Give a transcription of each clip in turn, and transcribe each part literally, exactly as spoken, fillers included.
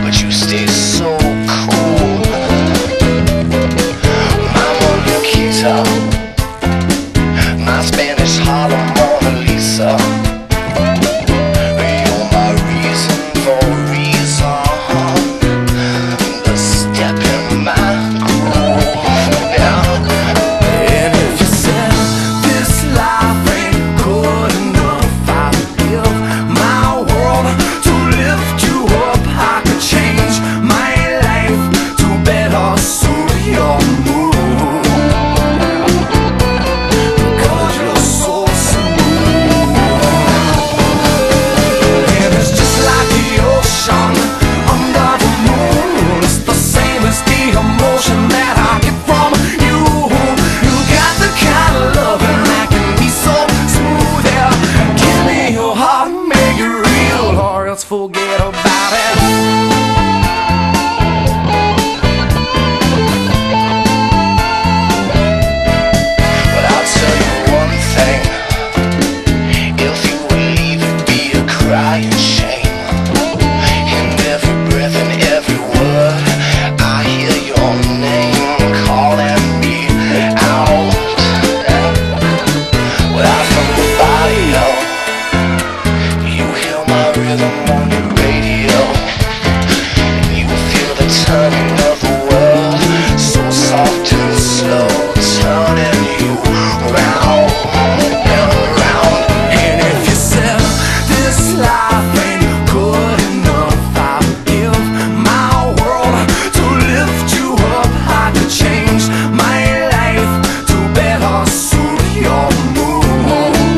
but you stay so cool. My Moniquita, my Spanish Harlem Mona Lisa. You're my reason for a reason, the step in my groove. Yeah. And if you said this life ain't good enough, I would give my world to lift you up. I could change my life to better suit your mood, because you're so smooth. And it's just like the ocean under the moon. It's the same as the emotion that I get from you. You got the kind of loving that can be so smooth. Yeah, give me your heart, make it real, or else forget about it. But I'll tell you one thing, if you would leave, it'd be a crying shame. In every breath and every word, I hear your name calling me out. Without from the body, no. You hear my rhythm on your radio, and you feel the turning of the world, so soft and slow, turning you round and round. And if you said this life ain't good enough, I would give my world to lift you up. I could change my life to better suit your mood,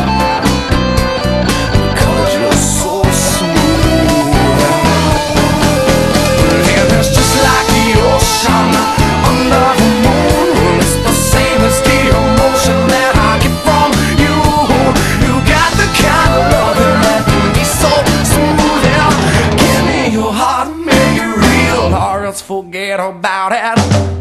because you're so smooth. And it's just like the ocean under the moon. It's the same as the emotion that I get from you. You got the kind of loving that can be so smooth. Yeah, give me your heart, make it real, or else forget about it.